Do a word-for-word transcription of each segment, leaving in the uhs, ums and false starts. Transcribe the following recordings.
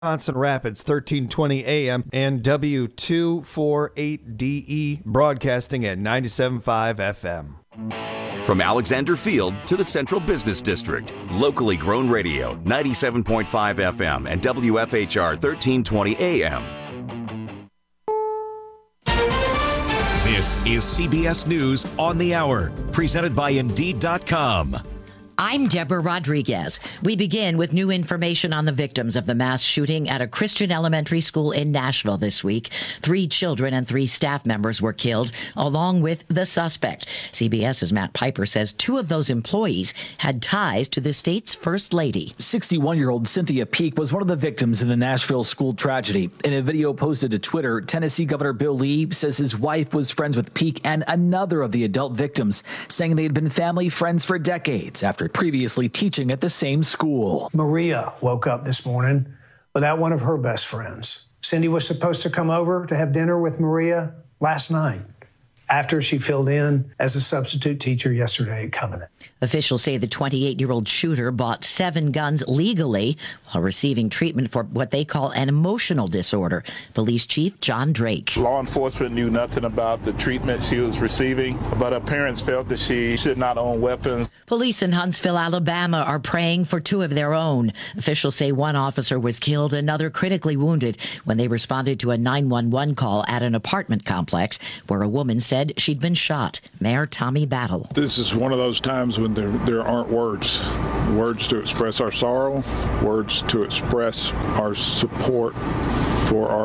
Wisconsin Rapids, thirteen twenty A M, and W two forty-eight D E, broadcasting at ninety-seven point five F M. From Alexander Field to the Central Business District, locally grown radio, ninety-seven point five F M and W F H R thirteen twenty A M. This is C B S News on the Hour, presented by Indeed dot com. I'm Deborah Rodriguez. We begin with new information on the victims of the mass shooting at a Christian elementary school in Nashville this week. Three children and three staff members were killed, along with the suspect. CBS's Matt Piper says two of those employees had ties to the state's first lady. sixty-one-year-old Cynthia Peak was one of the victims in the Nashville school tragedy. In a video posted to Twitter, Tennessee Governor Bill Lee says his wife was friends with Peak and another of the adult victims, saying they had been family friends for decades after previously teaching at the same school. Maria woke up this morning without one of her best friends. Cindy was supposed to come over to have dinner with Maria last night, after she filled in as a substitute teacher yesterday at Covenant. Officials say the twenty-eight-year-old shooter bought seven guns legally while receiving treatment for what they call an emotional disorder. Police Chief John Drake. Law enforcement knew nothing about the treatment she was receiving, but her parents felt that she should not own weapons. Police in Huntsville, Alabama are praying for two of their own. Officials say one officer was killed, another critically wounded when they responded to a nine one one call at an apartment complex where a woman said she'd been shot. Mayor Tommy Battle. This is one of those times when there, there aren't words. Words to express our sorrow, words to express our support for our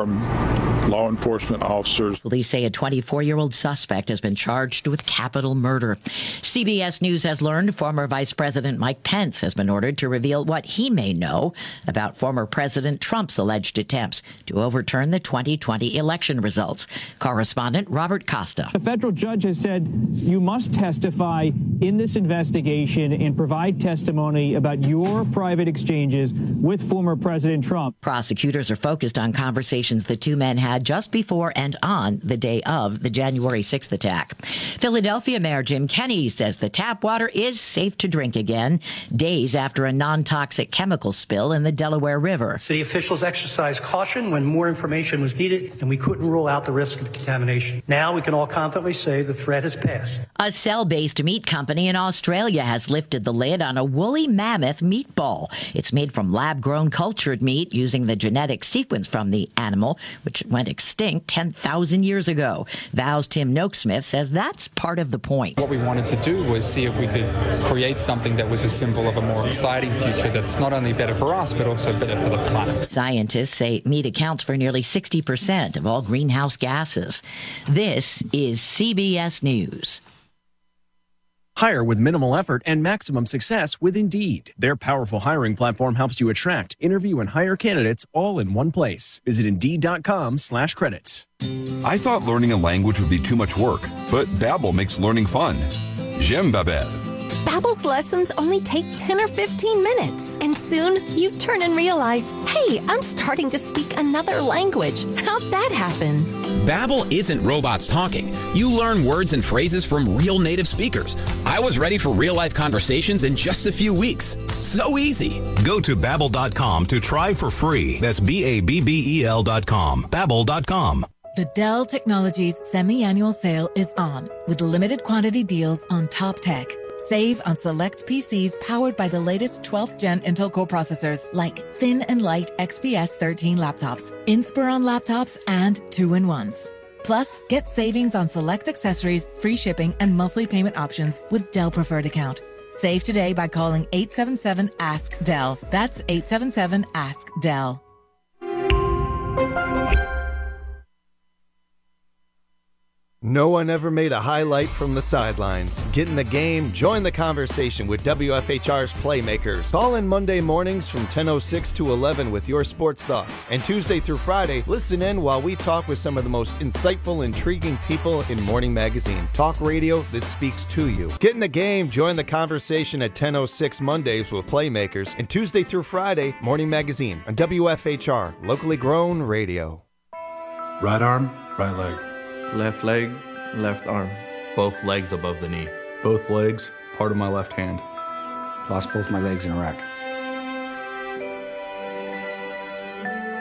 law enforcement officers. Police say a twenty-four-year-old suspect has been charged with capital murder. C B S News has learned former Vice President Mike Pence has been ordered to reveal what he may know about former President Trump's alleged attempts to overturn the twenty twenty election results. Correspondent Robert Costa. The federal judge has said you must testify in this investigation and provide testimony about your private exchanges with former President Trump. Prosecutors are focused on conversations the two men had just before and on the day of the January sixth attack. Philadelphia Mayor Jim Kenney says the tap water is safe to drink again, days after a non-toxic chemical spill in the Delaware River. City officials exercised caution when more information was needed, and we couldn't rule out the risk of contamination. Now we can all confidently say the threat has passed. A cell-based meat company in Australia has lifted the lid on a woolly mammoth meatball. It's made from lab-grown cultured meat using the genetic sequence from the animal, which went extinct ten thousand years ago. Vow's Tim Noakesmith says that's part of the point. What we wanted to do was see if we could create something that was a symbol of a more exciting future that's not only better for us, but also better for the planet. Scientists say meat accounts for nearly sixty percent of all greenhouse gases. This is C B S News. Hire with minimal effort and maximum success with Indeed. Their powerful hiring platform helps you attract, interview, and hire candidates all in one place. Visit Indeed.com slash credits. I thought learning a language would be too much work, but Babbel makes learning fun. J'aime Babbel. Babbel's lessons only take ten or fifteen minutes, and soon you turn and realize, hey, I'm starting to speak another language. How'd that happen? Babbel isn't robots talking. You learn words and phrases from real native speakers. I was ready for real-life conversations in just a few weeks. So easy. Go to Babbel dot com to try for free. That's B A B B E L dot com. Babbel dot com. The Dell Technologies semi-annual sale is on, with limited quantity deals on top tech. Save on select P Cs powered by the latest twelfth gen Intel Core processors like thin and light X P S thirteen laptops, Inspiron laptops, and two-in-ones. Plus, get savings on select accessories, free shipping, and monthly payment options with Dell Preferred Account. Save today by calling eight seven seven, ask D E L L. That's eight seven seven, ask D E L L. No one ever made a highlight from the sidelines. Get in the game, join the conversation with W F H R's Playmakers. Call in Monday mornings from ten oh six to eleven with your sports thoughts. And Tuesday through Friday, listen in while we talk with some of the most insightful, intriguing people in Morning Magazine. Talk radio that speaks to you. Get in the game, join the conversation at ten oh six Mondays with Playmakers. And Tuesday through Friday, Morning Magazine on W F H R, locally grown radio. Right arm, right leg. Left leg, left arm. Both legs above the knee. Both legs, part of my left hand. Lost both my legs in Iraq.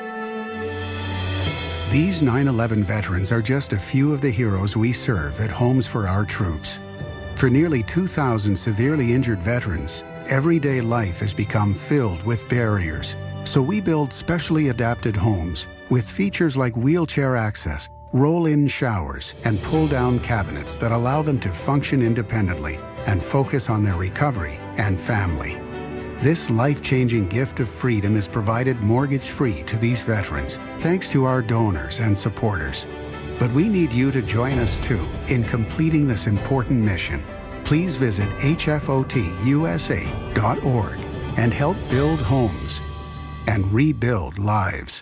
These nine eleven veterans are just a few of the heroes we serve at Homes for Our Troops. For nearly two thousand severely injured veterans, everyday life has become filled with barriers. So we build specially adapted homes with features like wheelchair access, roll-in showers, and pull-down cabinets that allow them to function independently and focus on their recovery and family. This life-changing gift of freedom is provided mortgage-free to these veterans, thanks to our donors and supporters. But we need you to join us too in completing this important mission. Please visit H F O T U S A dot org and help build homes and rebuild lives.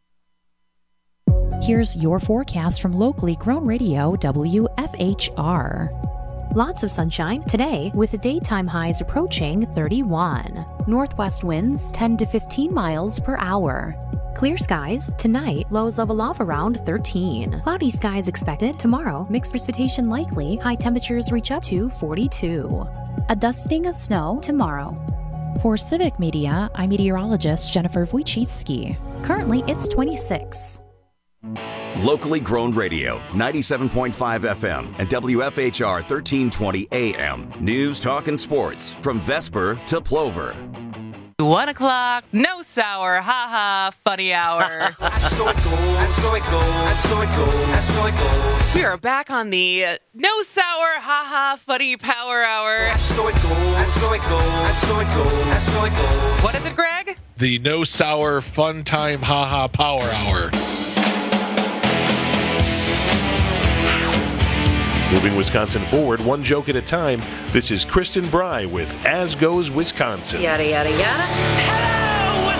Here's your forecast from locally grown radio W F H R. Lots of sunshine today with the daytime highs approaching thirty-one. Northwest winds ten to fifteen miles per hour. Clear skies tonight, lows level off around thirteen. Cloudy skies expected tomorrow, mixed precipitation likely, high temperatures reach up to forty-two. A dusting of snow tomorrow. For Civic Media, I'm meteorologist Jennifer Wojcicki. Currently, it's twenty-six. Locally grown radio, ninety-seven point five F M and W F H R thirteen twenty A M. News, talk, and sports from Vesper to Plover. One o'clock, no sour, haha, funny hour. And so it goes, and so it goes, and so it goes, and so it goes. We are back on the uh, no sour, haha, funny power hour. And so it goes, and so it goes, and so it goes, and so it goes. What is it, Greg? The no sour, fun time, haha, power hour. Moving Wisconsin forward, one joke at a time. This is Kristen Bry with As Goes Wisconsin. Yada, yada, yada. Hello,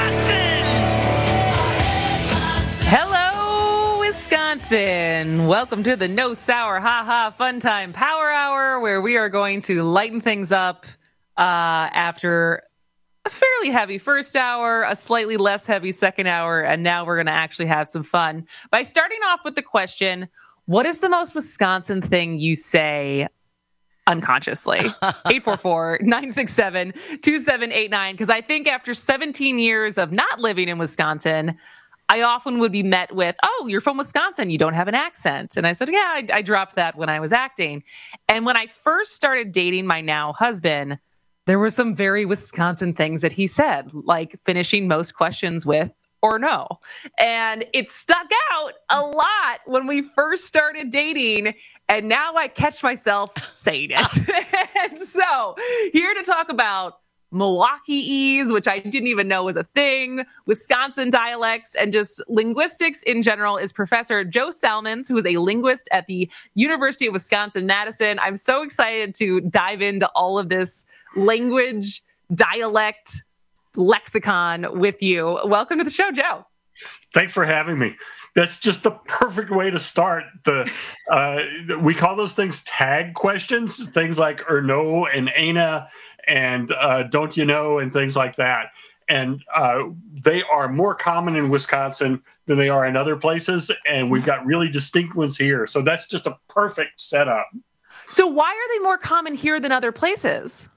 Wisconsin! Hello, Wisconsin. Welcome to the No Sour, haha, fun time power hour, where we are going to lighten things up uh, after a fairly heavy first hour, a slightly less heavy second hour, and now we're going to actually have some fun by starting off with the question, what is the most Wisconsin thing you say unconsciously? eight four four, nine six seven, two seven eight nine. Because I think after seventeen years of not living in Wisconsin, I often would be met with, oh, you're from Wisconsin. You don't have an accent. And I said, yeah, I, I dropped that when I was acting. And when I first started dating my now husband, there were some very Wisconsin things that he said, like finishing most questions with, or no. And it stuck out a lot when we first started dating. And now I catch myself saying it. And so here to talk about Milwaukee-ese, which I didn't even know was a thing, Wisconsin dialects, and just linguistics in general is Professor Joe Salmons, who is a linguist at the University of Wisconsin-Madison. I'm so excited to dive into all of this language, dialect, lexicon with you. Welcome to the show, Joe. Thanks for having me. That's just the perfect way to start. The uh, we call those things tag questions, things like er no and ana and uh, don't you know and things like that. And uh, they are more common in Wisconsin than they are in other places, and we've got really distinct ones here. So that's just a perfect setup. So why are they more common here than other places?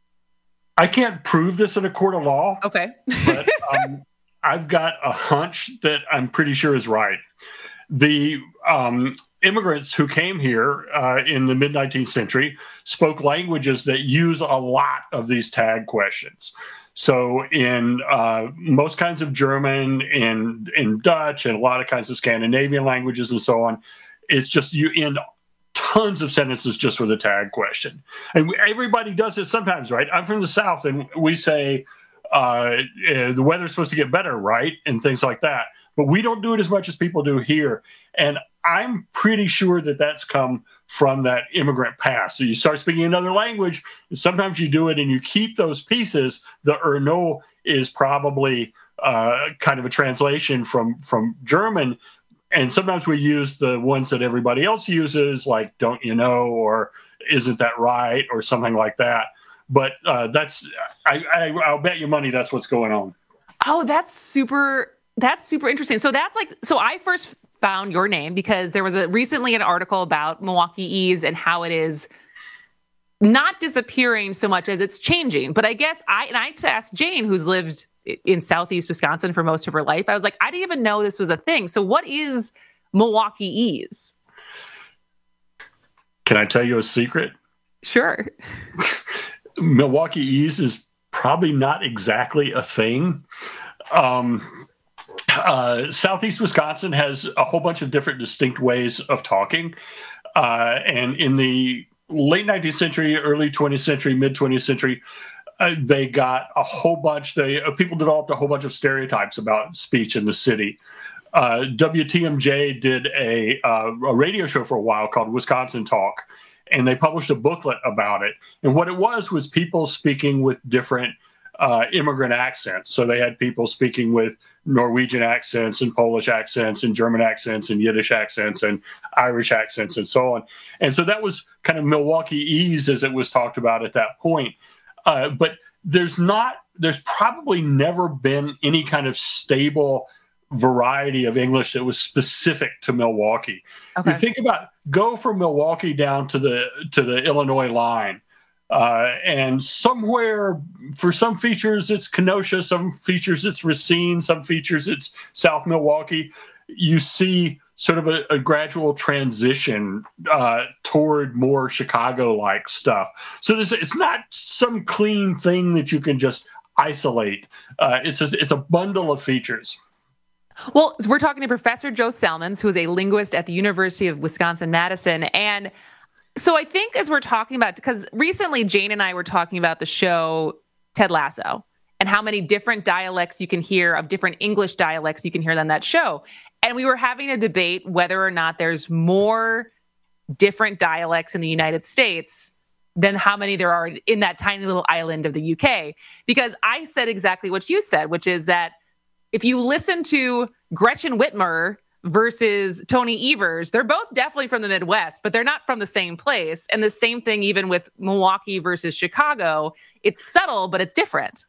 I can't prove this in a court of law. Okay. But um, I've got a hunch that I'm pretty sure is right. The um, immigrants who came here uh, in the mid-nineteenth century spoke languages that use a lot of these tag questions. So in uh, most kinds of German, in, in Dutch, and a lot of kinds of Scandinavian languages and so on, it's just you end tons of sentences just with a tag question. And everybody does it sometimes, right? I'm from the South, and we say, uh, uh, the weather's supposed to get better, right? And things like that. But we don't do it as much as people do here. And I'm pretty sure that that's come from that immigrant past. So you start speaking another language, and sometimes you do it and you keep those pieces. The er no is probably uh, kind of a translation from, from German. And sometimes we use the ones that everybody else uses, like don't you know, or isn't that right, or something like that. But uh, that's, I, I, I'll bet you money that's what's going on. Oh, that's super, that's super interesting. So that's like, so I first found your name because there was a recently an article about Milwaukee-ese and how it is not disappearing so much as it's changing. But I guess I, and I asked Jane, who's lived in Southeast Wisconsin for most of her life, I was like, I didn't even know this was a thing. So what is Milwaukee-ese? Can I tell you a secret? Sure. Milwaukee-ese is probably not exactly a thing. Um, uh, Southeast Wisconsin has a whole bunch of different distinct ways of talking. Uh, and in the late nineteenth century, early twentieth century, mid twentieth century, uh, they got a whole bunch, they uh, people developed a whole bunch of stereotypes about speech in the city. Uh, W T M J did a, uh, a radio show for a while called Wisconsin Talk, and they published a booklet about it. And what it was was people speaking with different uh, immigrant accents. So they had people speaking with Norwegian accents and Polish accents and German accents and Yiddish accents and Irish accents and so on. And so that was kind of Milwaukee-ese as it was talked about at that point. Uh, but there's not, there's probably never been any kind of stable variety of English that was specific to Milwaukee. Okay. You think about, go from Milwaukee down to the to the Illinois line, uh, and somewhere for some features it's Kenosha, some features it's Racine, some features it's South Milwaukee. You see sort of a, a gradual transition uh, toward more Chicago-like stuff. So this, it's not some clean thing that you can just isolate. Uh, it's a, it's a bundle of features. Well, we're talking to Professor Joe Salmons, who is a linguist at the University of Wisconsin-Madison. And so I think as we're talking about, because recently Jane and I were talking about the show Ted Lasso and how many different dialects you can hear of different English dialects you can hear on that show. And we were having a debate whether or not there's more different dialects in the United States than how many there are in that tiny little island of the U K. Because I said exactly what you said, which is that if you listen to Gretchen Whitmer versus Tony Evers, they're both definitely from the Midwest, but they're not from the same place. And the same thing even with Milwaukee versus Chicago. It's subtle, but it's different.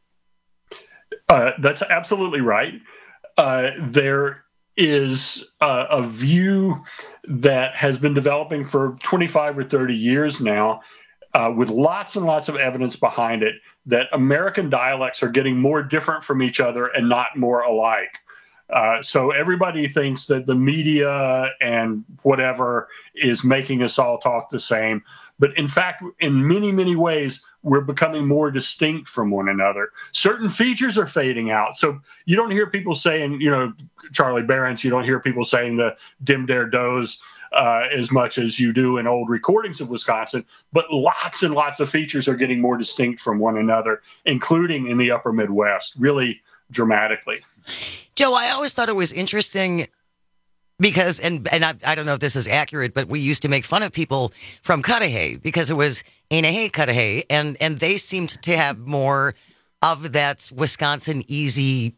Uh, that's absolutely right. Uh, there is uh, a view that has been developing for twenty-five or thirty years now, uh, with lots and lots of evidence behind it, that American dialects are getting more different from each other and not more alike. Uh, so everybody thinks that the media and whatever is making us all talk the same. But in fact, in many, many ways, we're becoming more distinct from one another. Certain features are fading out. So you don't hear people saying, you know, Charlie Berens, you don't hear people saying the dim dare does uh, as much as you do in old recordings of Wisconsin. But lots and lots of features are getting more distinct from one another, including in the upper Midwest, really dramatically. Joe, I always thought it was interesting because, and and I, I don't know if this is accurate, but we used to make fun of people from Cudahy because it was Ainahey Cudahy, and and they seemed to have more of that Wisconsin-easy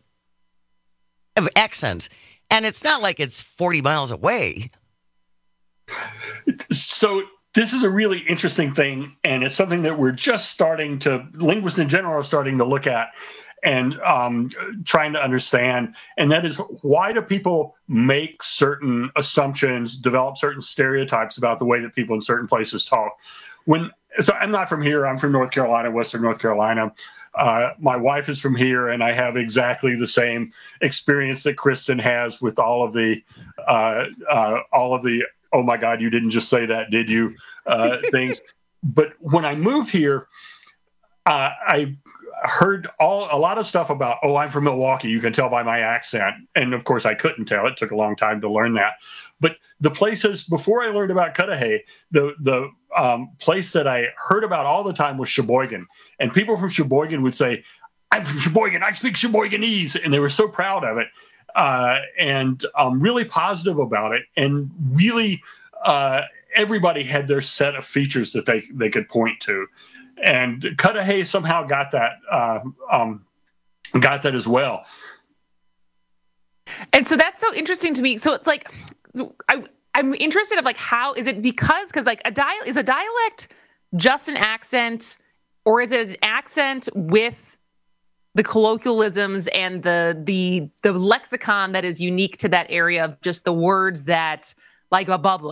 accent. And it's not like it's forty miles away. So this is a really interesting thing, and it's something that we're just starting to, linguists in general are starting to look at and um, trying to understand. And that is, why do people make certain assumptions, develop certain stereotypes about the way that people in certain places talk? When so I'm not from here. I'm from North Carolina, Western North Carolina. Uh, my wife is from here, and I have exactly the same experience that Kristen has with all of the, uh, uh, all of the, oh my God, you didn't just say that, did you? Uh, things. But when I moved here, uh, I heard all a lot of stuff about, oh, I'm from Milwaukee. You can tell by my accent. And of course, I couldn't tell. It took a long time to learn that. But the places, before I learned about Cudahy, the the um, place that I heard about all the time was Sheboygan. And people from Sheboygan would say, I'm from Sheboygan. I speak Sheboyganese. And they were so proud of it. Uh, and um, really positive about it. And really, uh, everybody had their set of features that they, they could point to. And Cudahy somehow got that, uh, um, got that as well. And so that's so interesting to me. So it's like, I, I'm interested of like, how is it because, because like a dial is a dialect just an accent, or is it an accent with the colloquialisms and the the the lexicon that is unique to that area of just the words that, like a bubbler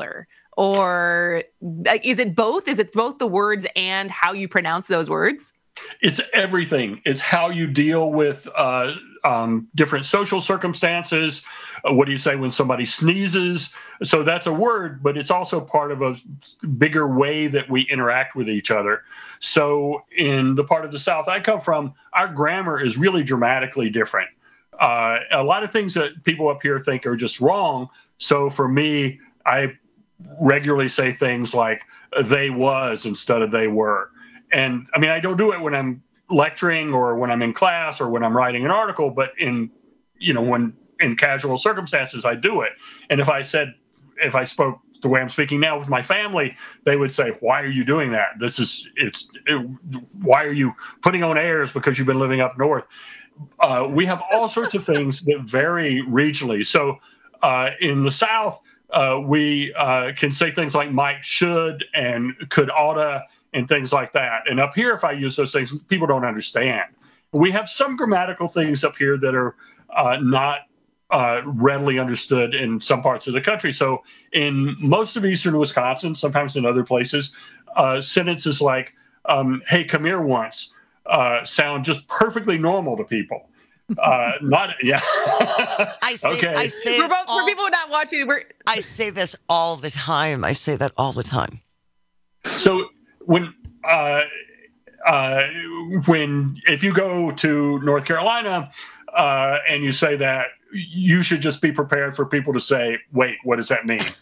Or like, is it both? Is it both the words and how you pronounce those words? It's everything. It's how you deal with uh, um, different social circumstances. Uh, what do you say when somebody sneezes? So that's a word, but it's also part of a bigger way that we interact with each other. So in the part of the South I come from, our grammar is really dramatically different. Uh, a lot of things that people up here think are just wrong. So for me, I regularly say things like they was instead of they were. And I mean, I don't do it when I'm lecturing or when I'm in class or when I'm writing an article, but in, you know, when in casual circumstances, I do it. And if I said, if I spoke the way I'm speaking now with my family, they would say, why are you doing that? This is, it's, it, why are you putting on airs because you've been living up north? Uh, we have all sorts of things that vary regionally. So uh, in the South, uh, we uh, can say things like might, should, and could, oughta, and things like that. And up here, if I use those things, people don't understand. We have some grammatical things up here that are uh, not uh, readily understood in some parts of the country. So in most of eastern Wisconsin, sometimes in other places, uh, sentences like, um, hey, come here once, uh, sound just perfectly normal to people. Uh, not, yeah. I say, okay. I say for, both, all, for people not watching, we're... I say this all the time. I say that all the time. So when uh, uh, when if you go to North Carolina uh, and you say that, you should just be prepared for people to say, "Wait, what does that mean?"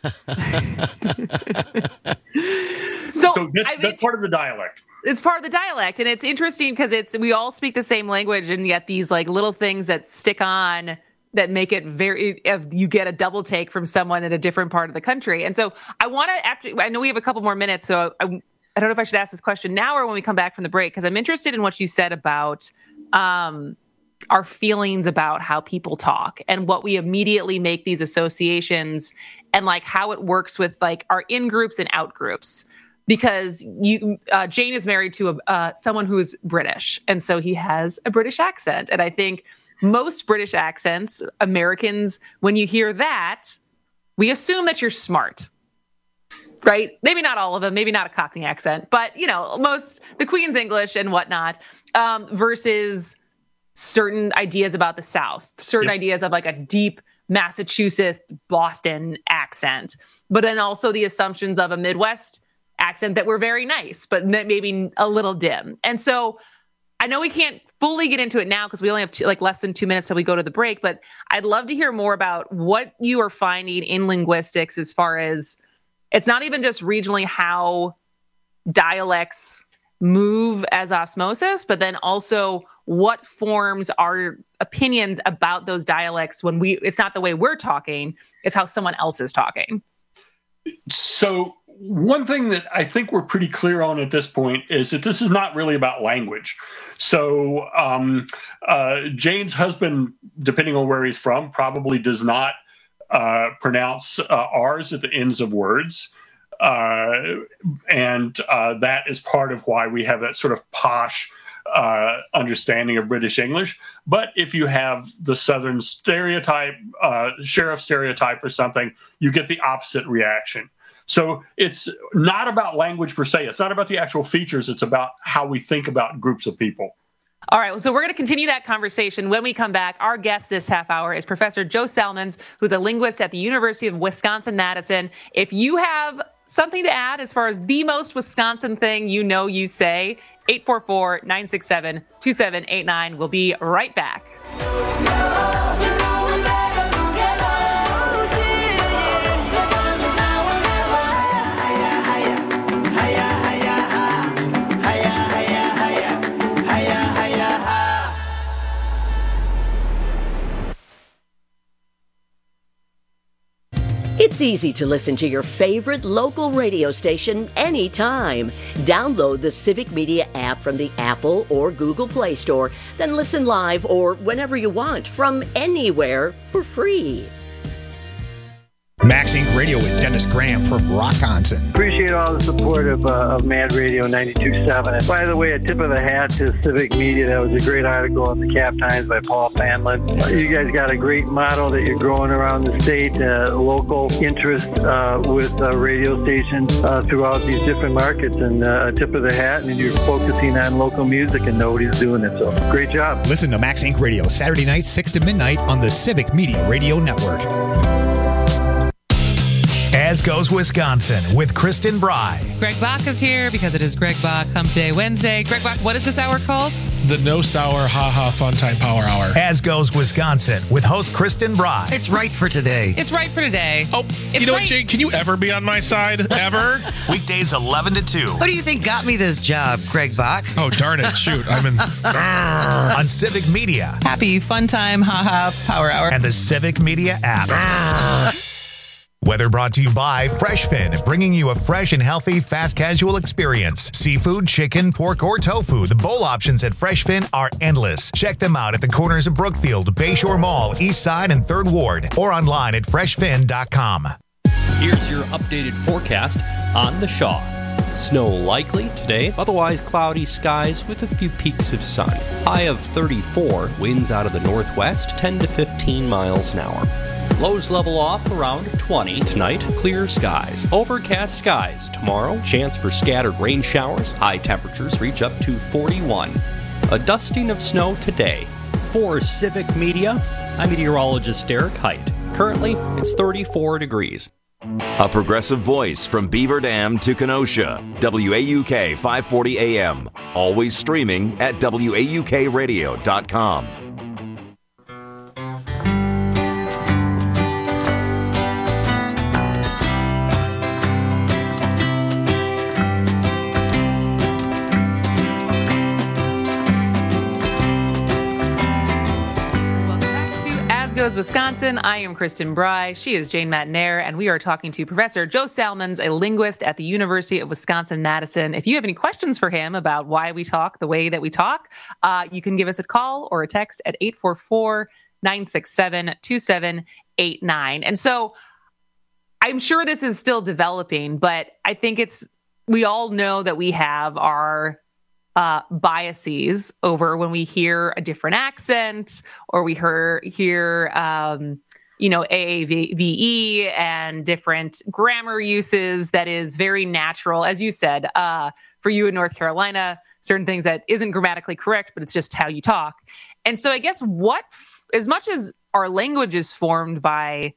so so that's, I mean, that's part of the dialect. It's part of the dialect, and it's interesting because it's we all speak the same language, and yet these like little things that stick on that make it very, if you get a double take from someone in a different part of the country. And so I want to, after I know we have a couple more minutes, so I. I don't know if I should ask this question now or when we come back from the break, because I'm interested in what you said about um, our feelings about how people talk and what we immediately make these associations and like how it works with like our in groups and out groups. Because you, uh, Jane is married to a, uh, someone who's British, and so he has a British accent. And I think most British accents, Americans, when you hear that, we assume that you're smart. Right? Maybe not all of them, maybe not a Cockney accent, but, you know, most, the Queen's English and whatnot, um, versus certain ideas about the South, certain yep. ideas of like a deep Massachusetts, Boston accent, but then also the assumptions of a Midwest accent that were very nice, but maybe a little dim. And so I know we can't fully get into it now because we only have two, like less than two minutes till we go to the break, but I'd love to hear more about what you are finding in linguistics as far as it's not even just regionally how dialects move as osmosis, but then also what forms our opinions about those dialects when we, it's not the way we're talking, it's how someone else is talking. So one thing that I think we're pretty clear on at this point is that this is not really about language. So um, uh, Jane's husband, depending on where he's from, probably does not Uh, pronounce uh, R's at the ends of words. Uh, and uh, that is part of why we have that sort of posh uh, understanding of British English. But if you have the Southern stereotype, uh, sheriff stereotype or something, you get the opposite reaction. So it's not about language per se. It's not about the actual features. It's about how we think about groups of people. All right, so we're going to continue that conversation when we come back. Our guest this half hour is Professor Joe Salmons, who's a linguist at the University of Wisconsin-Madison. If you have something to add as far as the most Wisconsin thing you know you say, eight four four, nine six seven, two seven eight nine. We'll be right back. It's easy to listen to your favorite local radio station anytime. Download the Civic Media app from the Apple or Google Play Store, then listen live or whenever you want from anywhere for free. Max Inc Radio with Dennis Graham from Rockonson. Appreciate all the support of, uh, of Mad Radio ninety-two point seven. And by the way, a tip of the hat to Civic Media. That was a great article in the Cap Times by Paul Fanlin. You guys got a great model that you're growing around the state, uh, local interest uh, with uh, radio stations uh, throughout these different markets. And uh, a tip of the hat, and you're focusing on local music, and nobody's doing it. So great job. Listen to Max Inc Radio Saturday night, six to midnight on the Civic Media Radio Network. As Goes Wisconsin with Kristen Bry. Greg Bach is here because it is Greg Bach Hump Day Wednesday. Greg Bach, what is this hour called? The No Sour Ha Ha Fun Time Power Hour. As Goes Wisconsin with host Kristen Bry. It's right for today. It's right for today. Oh, it's you know right. what, Jake? Can you ever be on my side? Ever? Weekdays eleven to two. What do you think got me this job, Greg Bach? Oh, darn it. Shoot. I'm in. On Civic Media. Happy Fun Time Ha Ha Power Hour. And the Civic Media app. Weather brought to you by FreshFin, bringing you a fresh and healthy fast casual experience. Seafood, chicken, pork, or tofu. The bowl options at FreshFin are endless. Check them out at the corners of Brookfield, Bayshore Mall, East Side, and third Ward, or online at fresh fin dot com. Here's your updated forecast on the Shaw. Snow likely today, otherwise cloudy skies with a few peaks of sun. High of thirty-four, winds out of the northwest, ten to fifteen miles an hour. Lows level off around twenty tonight. Clear skies. Overcast skies tomorrow. Chance for scattered rain showers. High temperatures reach up to forty-one. A dusting of snow today. For Civic Media, I'm meteorologist Derek Height. Currently, it's thirty-four degrees. A progressive voice from Beaver Dam to Kenosha. W A U K five forty A M. Always streaming at W A U K radio dot com. Wisconsin. I am Kristen Bry. She is Jane Matnair, and we are talking to Professor Joe Salmons, a linguist at the University of Wisconsin-Madison. If you have any questions for him about why we talk the way that we talk, uh, you can give us a call or a text at eight four four, nine six seven, two seven eight nine. And so I'm sure this is still developing, but I think it's, we all know that we have our Uh, biases over when we hear a different accent or we hear, hear um, you know, A A V E and different grammar uses that is very natural. As you said, uh, for you in North Carolina, certain things that isn't grammatically correct, but it's just how you talk. And so I guess what, as much as our language is formed by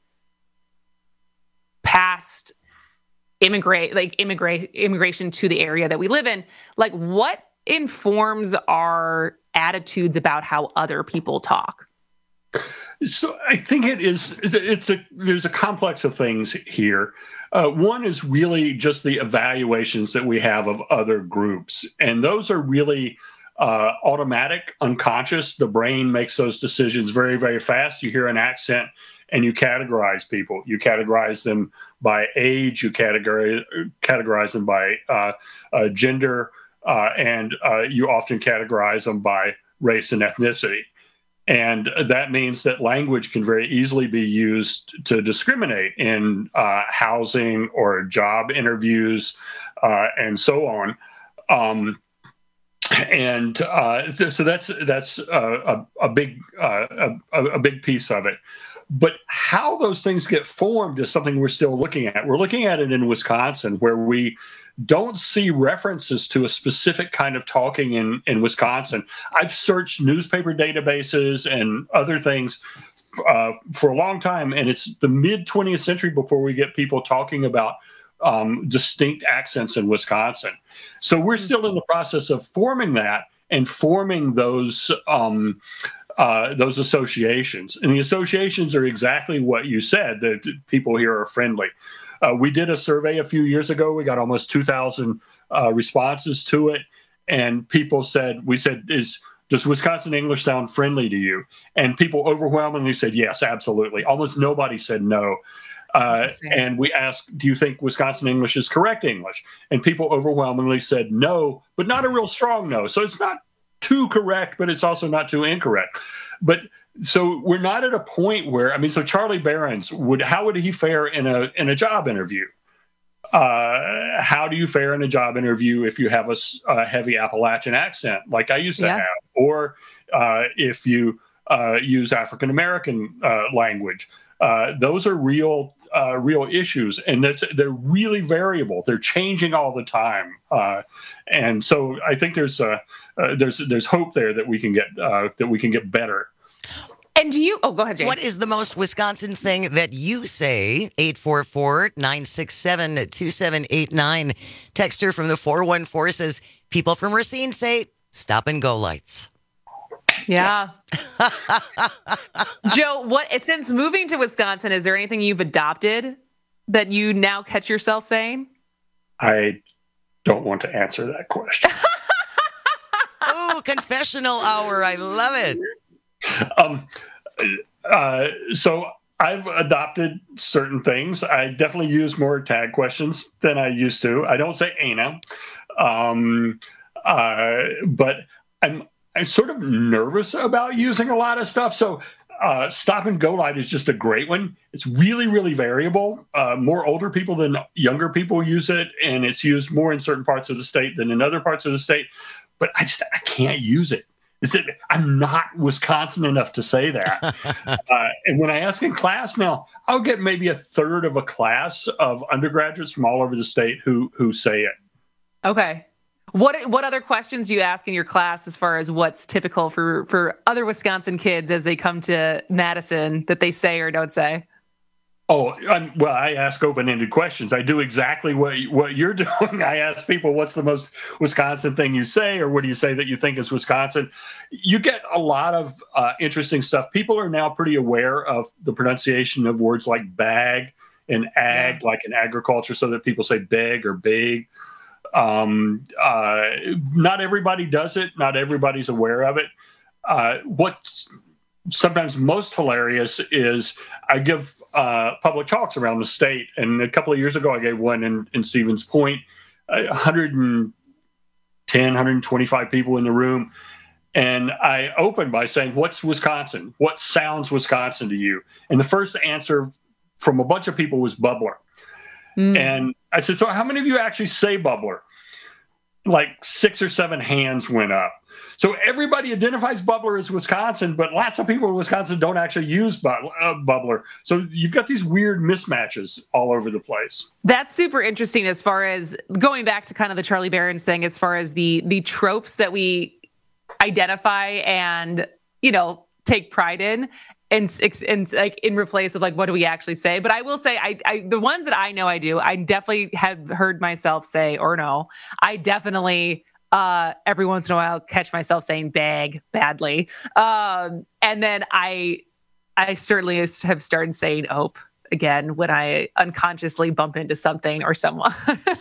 past immigrate, like immigrate, immigration to the area that we live in, like what informs our attitudes about how other people talk? So I think it is, it's a, there's a complex of things here. Uh, one is really just the evaluations that we have of other groups. And those are really uh, automatic, unconscious. The brain makes those decisions very, very fast. You hear an accent and you categorize people. You categorize them by age, you categorize, categorize them by uh, uh, gender, Uh, and uh, you often categorize them by race and ethnicity. And that means that language can very easily be used to discriminate in uh, housing or job interviews uh, and so on. Um, and uh, so that's that's a, a, a big uh, a, a big piece of it. But how those things get formed is something we're still looking at. We're looking at it in Wisconsin, where we don't see references to a specific kind of talking in, in Wisconsin. I've searched newspaper databases and other things uh, for a long time, and it's the mid-twentieth century before we get people talking about um, distinct accents in Wisconsin. So we're still in the process of forming that and forming those um, uh, those associations. And the associations are exactly what you said, that people here are friendly. Uh, we did a survey a few years ago. We got almost two thousand uh, responses to it. And people said, we said, is does Wisconsin English sound friendly to you? And people overwhelmingly said, yes, absolutely. Almost nobody said no. Uh, and we asked, do you think Wisconsin English is correct English? And people overwhelmingly said no, but not a real strong no. So it's not too correct, but it's also not too incorrect. But so we're not at a point where, I mean, so Charlie Berens, would how would he fare in a in a job interview? Uh, how do you fare in a job interview if you have a, a heavy Appalachian accent like I used to Yeah. have, or uh, if you uh, use African American uh, language? Uh, those are real uh, real issues, and that's, they're really variable. They're changing all the time, uh, and so I think there's uh, uh, there's there's hope there that we can get uh, that we can get better. And do you? Oh, go ahead, Jay. What is the most Wisconsin thing that you say? eight four four, nine six seven, two seven eight nine. Texter from the four one four says, people from Racine say, stop and go lights. Yeah. Joe, what since moving to Wisconsin, is there anything you've adopted that you now catch yourself saying? I don't want to answer that question. Oh, confessional hour. I love it. Um, uh, so I've adopted certain things. I definitely use more tag questions than I used to. I don't say Ana, um, uh, but I'm I'm sort of nervous about using a lot of stuff. So uh, stop and go light is just a great one. It's really, really variable. Uh, more older people than younger people use it, and it's used more in certain parts of the state than in other parts of the state. But I just I can't use it. Is it, I'm not Wisconsin enough to say that. uh, and when I ask in class now, I'll get maybe a third of a class of undergraduates from all over the state who who say it. Okay. What what other questions do you ask in your class as far as what's typical for, for other Wisconsin kids as they come to Madison that they say or don't say? Oh, um, well, I ask open-ended questions. I do exactly what what you're doing. I ask people, what's the most Wisconsin thing you say, or what do you say that you think is Wisconsin? You get a lot of uh, interesting stuff. People are now pretty aware of the pronunciation of words like bag and ag, yeah. like in agriculture, so that people say beg or big. Um, uh, not everybody does it. Not everybody's aware of it. Uh, what's sometimes most hilarious is I give uh, public talks around the state. And a couple of years ago, I gave one in, in Stevens Point, uh, one hundred ten, one hundred twenty-five people in the room. And I opened by saying, what's Wisconsin? What sounds Wisconsin to you? And the first answer from a bunch of people was bubbler. Mm. And I said, so how many of you actually say bubbler? Like six or seven hands went up. So everybody identifies bubbler as Wisconsin, but lots of people in Wisconsin don't actually use bu- uh, bubbler. So you've got these weird mismatches all over the place. That's super interesting as far as going back to kind of the Charlie Berens thing, as far as the the tropes that we identify and, you know, take pride in. And, and like in replace of like, what do we actually say? But I will say, I, I the ones that I know I do, I definitely have heard myself say, or no, I definitely uh, every once in a while catch myself saying bag badly. Um, and then I, I certainly have started saying ope again when I unconsciously bump into something or someone.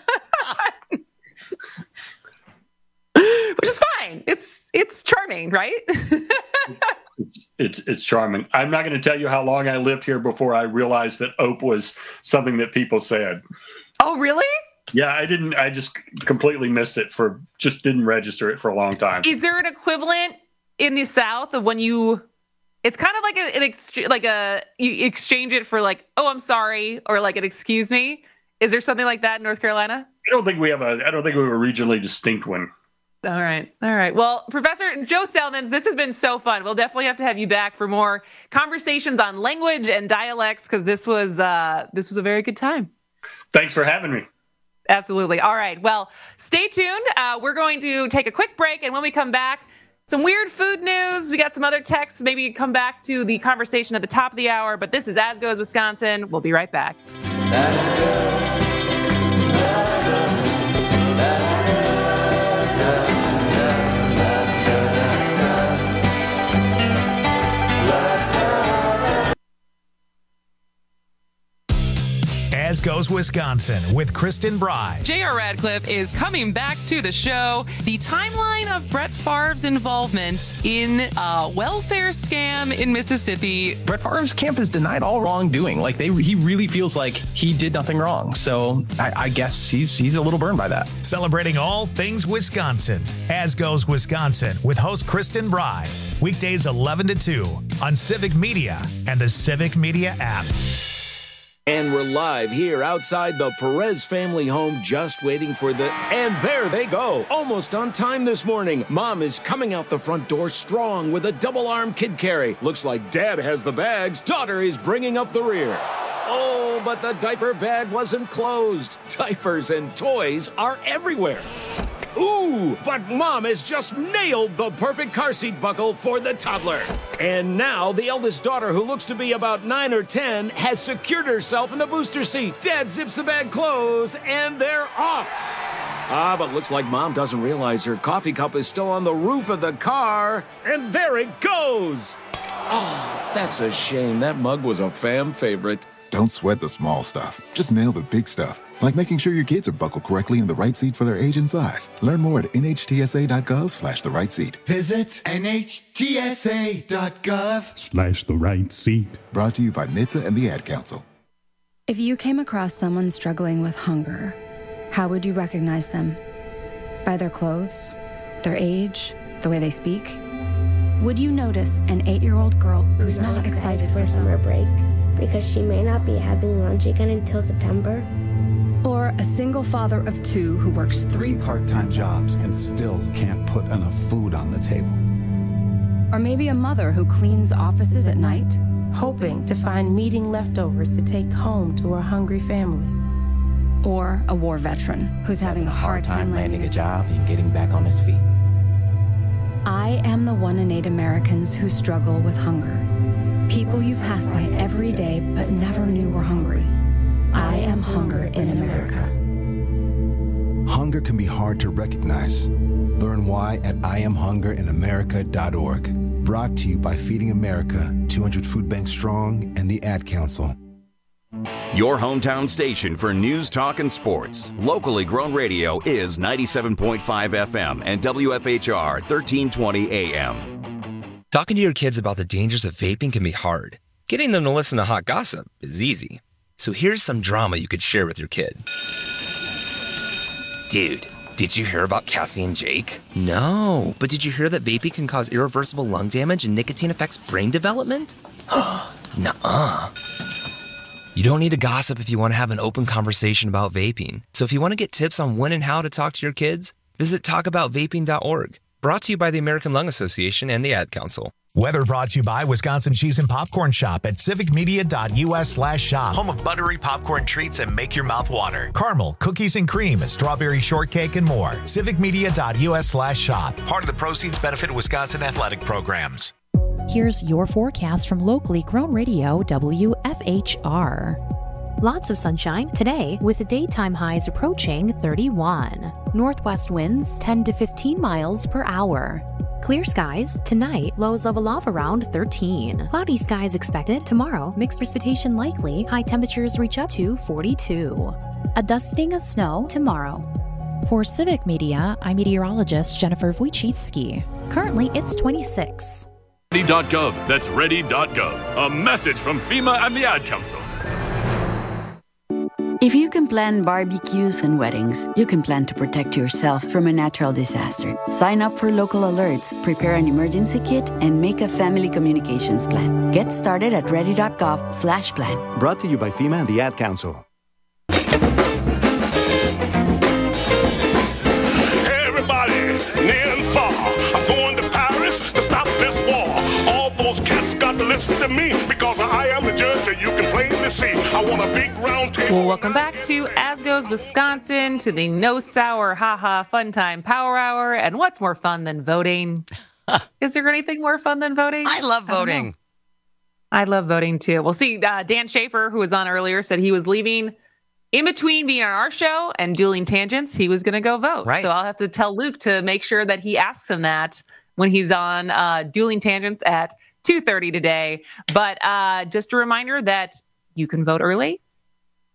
Which is fine. It's it's charming, right? it's, it's, it's it's charming. I'm not going to tell you how long I lived here before I realized that ope was something that people said. Oh, really? Yeah, I didn't. I just completely missed it for just didn't register it for a long time. Is there an equivalent in the South of when you? It's kind of like a, an ex, like a you exchange it for like, oh, I'm sorry, or like an excuse me. Is there something like that in North Carolina? I don't think we have a. I don't think we have a regionally distinct one. All right. All right. Well, Professor Joe Salmons, this has been so fun. We'll definitely have to have you back for more conversations on language and dialects, because this was uh, this was a very good time. Thanks for having me. Absolutely. All right. Well, stay tuned. Uh, we're going to take a quick break. And when we come back, some weird food news. We got some other texts. Maybe come back to the conversation at the top of the hour. But this is As Goes Wisconsin. We'll be right back. As Goes Wisconsin with Kristen Bry. J R. Radcliffe is coming back to the show. The timeline of Brett Favre's involvement in a welfare scam in Mississippi. Brett Favre's camp has denied all wrongdoing. Like they, he really feels like he did nothing wrong. So I, I guess he's he's a little burned by that. Celebrating all things Wisconsin. As Goes Wisconsin with host Kristen Bry. Weekdays eleven to two on Civic Media and the Civic Media app. And we're live here outside the Perez family home, just waiting for the... And there they go, almost on time this morning. Mom is coming out the front door strong with a double-arm kid carry. Looks like Dad has the bags. Daughter is bringing up the rear. Oh, but the diaper bag wasn't closed. Diapers and toys are everywhere. Ooh, but Mom has just nailed the perfect car seat buckle for the toddler. And now the eldest daughter, who looks to be about nine or ten, has secured herself in the booster seat. Dad zips the bag closed, and they're off. Ah, but looks like Mom doesn't realize her coffee cup is still on the roof of the car. And there it goes. Oh, that's a shame. That mug was a fam favorite. Don't sweat the small stuff. Just nail the big stuff. Like making sure your kids are buckled correctly in the right seat for their age and size. Learn more at nhtsa.gov slash the right seat. Visit nhtsa.gov Slash the right seat. Brought to you by N H T S A and the Ad Council. If you came across someone struggling with hunger, how would you recognize them? By their clothes, their age, the way they speak? Would you notice an eight-year-old girl who's not, not excited, excited for summer break because she may not be having lunch again until September? Or a single father of two who works three part-time jobs and still can't put enough food on the table? Or maybe a mother who cleans offices at night, hoping to find meeting leftovers to take home to her hungry family. Or a war veteran who's having a hard time landing a job and getting back on his feet. I am the one in eight Americans who struggle with hunger. People you pass by every day but never knew were hungry. I am hunger in America. Hunger can be hard to recognize. Learn why at I am hunger in america dot org. Brought to you by Feeding America, two hundred Food Banks Strong, and the Ad Council. Your hometown station for news, talk, and sports. Locally grown radio is ninety-seven point five F M and W F H R thirteen twenty A M. Talking to your kids about the dangers of vaping can be hard. Getting them to listen to hot gossip is easy. So here's some drama you could share with your kid. Dude, did you hear about Cassie and Jake? No, but did you hear that vaping can cause irreversible lung damage and nicotine affects brain development? Nuh-uh. You don't need to gossip if you want to have an open conversation about vaping. So if you want to get tips on when and how to talk to your kids, visit talk about vaping dot org. Brought to you by the American Lung Association and the Ad Council. Weather brought to you by Wisconsin Cheese and Popcorn Shop at civicmedia.us slash shop. Home of buttery popcorn treats and make your mouth water. Caramel, cookies and cream, strawberry shortcake, and more. civicmedia.us slash shop. Part of the proceeds benefit Wisconsin athletic programs. Here's your forecast from locally grown radio W F H R. Lots of sunshine today with the daytime highs approaching thirty-one. Northwest winds ten to fifteen miles per hour. Clear skies tonight, lows level off around thirteen. Cloudy skies expected tomorrow, mixed precipitation likely, high temperatures reach up to forty-two. A dusting of snow tomorrow. For Civic Media, I'm meteorologist Jennifer Wojcicki. Currently, it's twenty-six. Ready dot gov. That's ready dot gov. A message from FEMA and the Ad Council. If you can plan barbecues and weddings, you can plan to protect yourself from a natural disaster. Sign up for local alerts, prepare an emergency kit, and make a family communications plan. Get started at ready dot gov slash plan. Brought to you by FEMA and the Ad Council. Hey everybody, near and far, I'm going to Paris to stop this war. All those cats got to listen to me because I am the judge that you can plainly see. I want a big round table. Well, welcome back to As Goes Wisconsin, to the No Sour Haha Fun Time Power Hour. And what's more fun than voting? Is there anything more fun than voting? I love voting. I, I love voting too. Well, see, uh, Dan Schaefer, who was on earlier, said he was leaving in between being on our show and Dueling Tangents. He was going to go vote. Right. So I'll have to tell Luke to make sure that he asks him that when he's on uh, Dueling Tangents at two thirty today. But uh, just a reminder that you can vote early.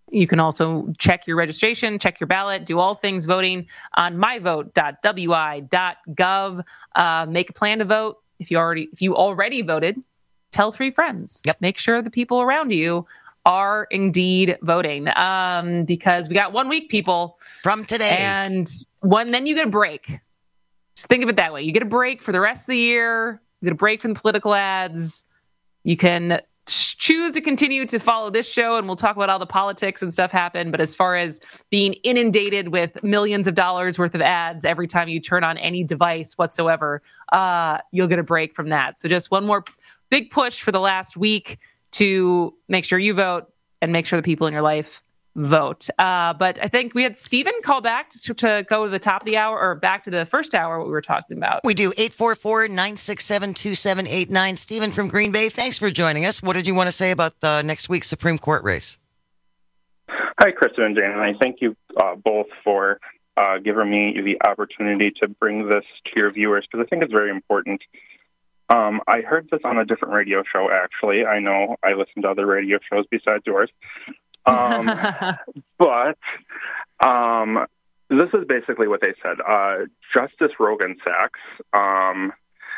You can also check your registration, check your ballot, do all things voting on my vote dot w i dot gov. Uh, make a plan to vote. If you already if you already voted, tell three friends. Yep. Make sure the people around you are indeed voting. Um, because we got one week, people. From today. And one, then you get a break. Just think of it that way. You get a break for the rest of the year. You get a break from the political ads. You can choose to continue to follow this show, and we'll talk about all the politics and stuff happen. But as far as being inundated with millions of dollars worth of ads every time you turn on any device whatsoever, uh, you'll get a break from that. So just one more big push for the last week to make sure you vote and make sure the people in your life vote. Uh, but I think we had Stephen call back to, to go to the top of the hour, or back to the first hour, what we were talking about. We do. Eight four four, nine six seven, two seven eight nine. Stephen from Green Bay, thanks for joining us. What did you want to say about the next week's Supreme Court race? Hi, Kristen and Jane, and I thank you uh, both for uh, giving me the opportunity to bring this to your viewers, because I think it's very important. Um, I heard this on a different radio show, actually. I know I listen to other radio shows besides yours. Um, but um, this is basically what they said. Uh, Justice Roggensack's um,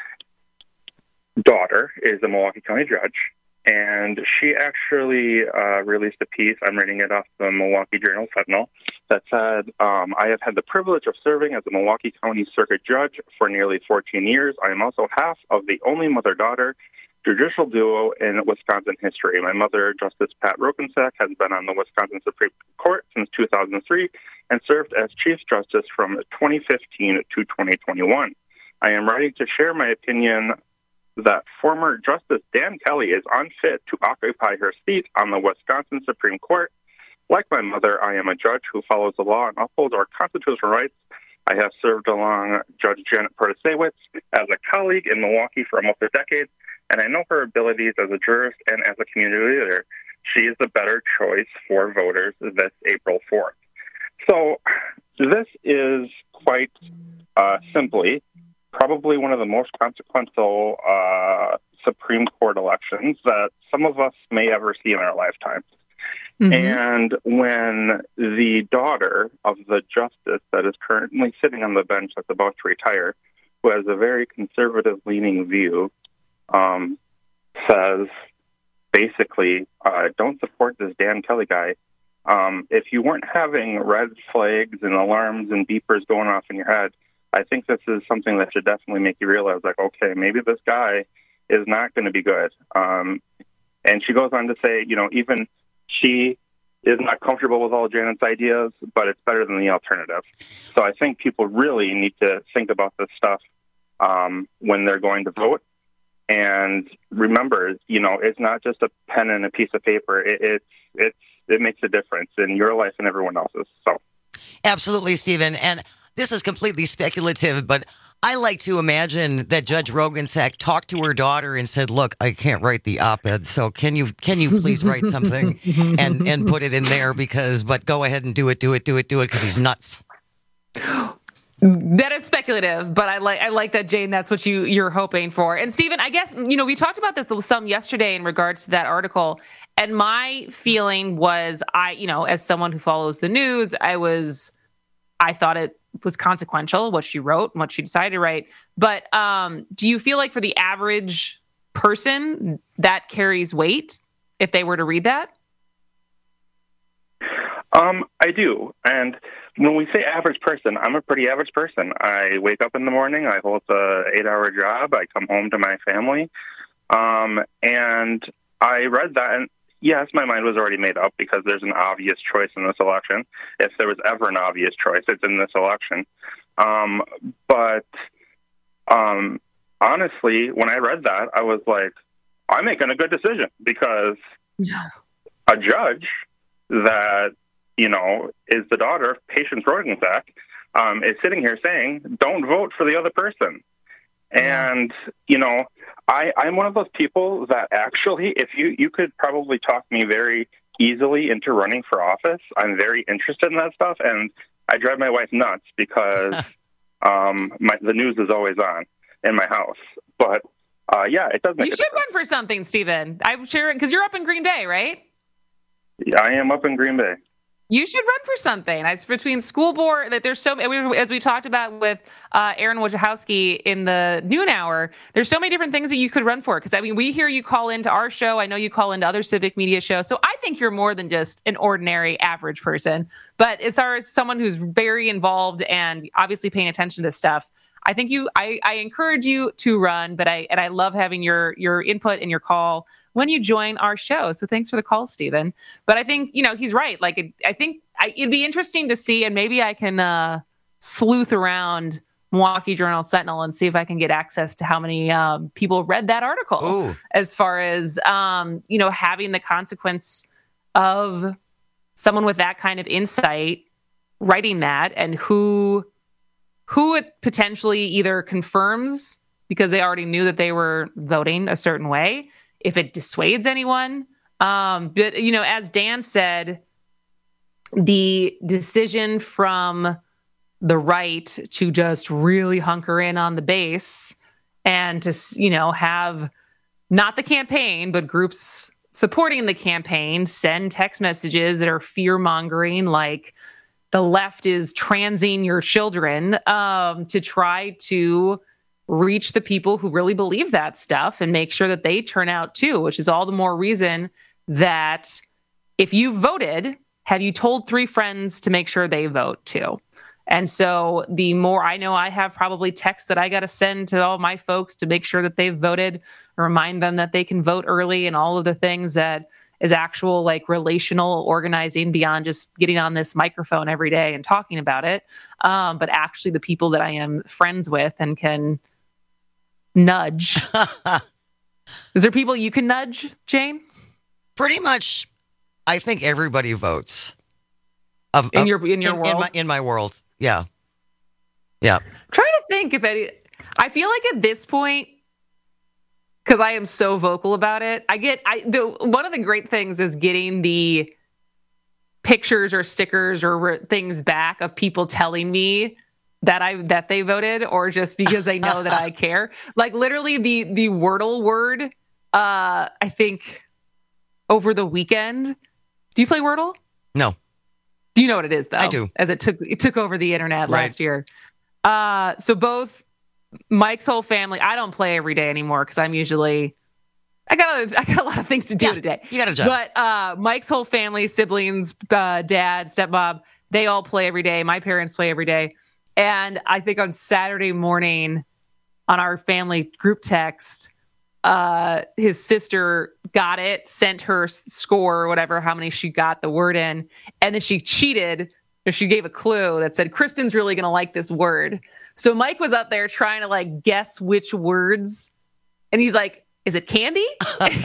daughter is a Milwaukee County judge, and she actually uh, released a piece, I'm reading it off the Milwaukee Journal Sentinel, that said, um, I have had the privilege of serving as a Milwaukee County Circuit Judge for nearly fourteen years. I am also half of the only mother-daughter judicial duo in Wisconsin history. My mother, Justice Pat Roggensack, has been on the Wisconsin Supreme Court since two thousand three and served as Chief Justice from twenty fifteen to twenty twenty-one. I am writing to share my opinion that former Justice Dan Kelly is unfit to occupy her seat on the Wisconsin Supreme Court. Like my mother, I am a judge who follows the law and upholds our constitutional rights. I have served along Judge Janet Protasiewicz as a colleague in Milwaukee for almost a decade, and I know her abilities as a jurist and as a community leader. She is the better choice for voters this April fourth. So this is quite uh, simply probably one of the most consequential uh, Supreme Court elections that some of us may ever see in our lifetime. Mm-hmm. And when the daughter of the justice that is currently sitting on the bench that's about to retire, who has a very conservative-leaning view, um, says, basically, uh, don't support this Dan Kelly guy. Um, if you weren't having red flags and alarms and beepers going off in your head, I think this is something that should definitely make you realize, like, okay, maybe this guy is not going to be good. Um, and she goes on to say, you know, even she is not comfortable with all Janet's ideas, but it's better than the alternative. So I think people really need to think about this stuff um, when they're going to vote. And remember, you know, it's not just a pen and a piece of paper. It, it's it's it makes a difference in your life and everyone else's. So, absolutely, Stephen. And this is completely speculative, but I like to imagine that Judge Roggensack talked to her daughter and said, "Look, I can't write the op-ed, so can you can you please write something and and put it in there? Because, but go ahead and do it, do it, do it, do it, because he's nuts." That is speculative, but I like I like that, Jane. That's what you you're hoping for. And Stephen, I guess you know we talked about this some yesterday in regards to that article, and my feeling was, I you know as someone who follows the news, I was I thought it was consequential what she wrote and what she decided to write. But um, do you feel like for the average person that carries weight if they were to read that? Um, I do, and when we say average person, I'm a pretty average person. I wake up in the morning, I hold a eight-hour job, I come home to my family, um, and I read that, and yes, my mind was already made up because there's an obvious choice in this election. If there was ever an obvious choice, it's in this election. Um, but um, honestly, when I read that, I was like, I'm making a good decision because a judge that you know, is the daughter of Patience Roggensack, um, is sitting here saying, don't vote for the other person. And, you know, I, I'm one of those people that actually, if you, you could probably talk me very easily into running for office, I'm very interested in that stuff. And I drive my wife nuts because um, my, the news is always on in my house. But, uh, yeah, it does make You should run for something, Stephen. I'm sure, because you're up in Green Bay, right? I am up in Green Bay. You should run for something. It's between school board that there's so as we talked about with uh, Aaron Wojciechowski in the noon hour. There's so many different things that you could run for. Because I mean, we hear you call into our show. I know you call into other civic media shows. So I think you're more than just an ordinary average person. But as far as someone who's very involved and obviously paying attention to this stuff, I think you. I, I encourage you to run. But I and I love having your your input and your call when you join our show. So thanks for the call, Stephen. But I think, you know, he's right. Like, it, I think I, it'd be interesting to see, and maybe I can uh, sleuth around Milwaukee Journal Sentinel and see if I can get access to how many um, people read that article. Ooh. As far as, um, you know, having the consequence of someone with that kind of insight writing that, and who, who it potentially either confirms because they already knew that they were voting a certain way, if it dissuades anyone. Um, but, you know, as Dan said, the decision from the right to just really hunker in on the base and to, you know, have not the campaign, but groups supporting the campaign send text messages that are fear-mongering, like the left is transing your children, um, to try to reach the people who really believe that stuff and make sure that they turn out too, which is all the more reason that if you voted, have you told three friends to make sure they vote too? And so the more I know, I have probably texts that I got to send to all my folks to make sure that they've voted, remind them that they can vote early, and all of the things that is actual like relational organizing beyond just getting on this microphone every day and talking about it. Um, but actually the people that I am friends with and can nudge. Is there people you can nudge, Jane? Pretty much, I think everybody votes. Of, in of, your in your in, world? In my, in my world, yeah. Yeah. I'm trying to think if any... I feel like at this point, because I am so vocal about it, I get... I the one of the great things is getting the pictures or stickers or re- things back of people telling me that I that they voted, or just because they know that I care. Like literally the the Wordle word, uh, I think over the weekend. Do you play Wordle? No. Do you know what it is though? I do. As it took it took over the internet Right. last year. Uh, so both Mike's whole family, I don't play every day anymore because I'm usually I got a, I got a lot of things to do Yeah, today. you got a job. But uh, Mike's whole family, siblings, uh, dad, stepmom, they all play every day. My parents play every day. And I think on Saturday morning on our family group text, uh, his sister got it, sent her score or whatever, how many she got the word in. And then she cheated. Or she gave a clue that said, Kristen's really going to like this word. So Mike was up there trying to like guess which words. And he's like, is it candy? There's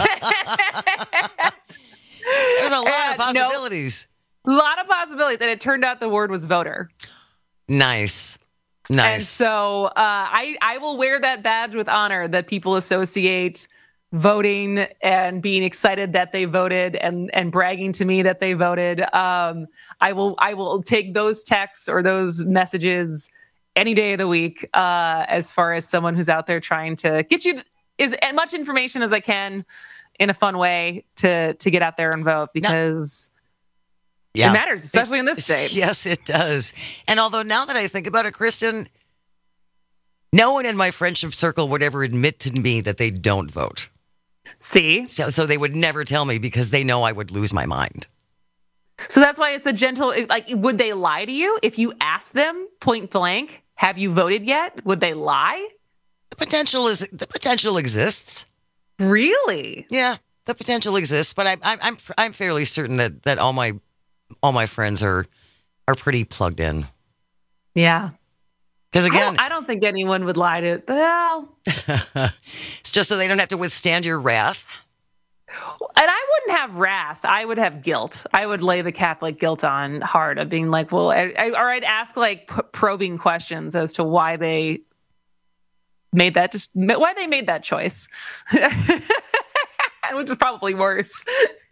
a lot And of possibilities. A lot of possibilities. And it turned out the word was voter. Nice. Nice. And so uh, I, I will wear that badge with honor that people associate voting and being excited that they voted and, and bragging to me that they voted. Um, I will I will take those texts or those messages any day of the week uh, as far as someone who's out there trying to get you as much information as I can in a fun way to to get out there and vote, because Yeah. it matters, especially in this state. Yes, it does. And although now that I think about it, Kristen, no one in my friendship circle would ever admit to me that they don't vote. See? So, so they would never tell me because they know I would lose my mind. So that's why it's a gentle, like, would they lie to you? If you ask them point blank, have you voted yet? Would they lie? The potential is, the potential exists. Really? Yeah, the potential exists, but I, I, I'm, I'm fairly certain that, that all my, all my friends are, are pretty plugged in. Yeah. Because I again, don't, I don't think anyone would lie to, well, it's just so they don't have to withstand your wrath. and I wouldn't have wrath. I would have guilt. I would lay the Catholic guilt on hard of being like, well, I, I, or I'd ask like p- probing questions as to why they made that, just why they made that choice, which is probably worse.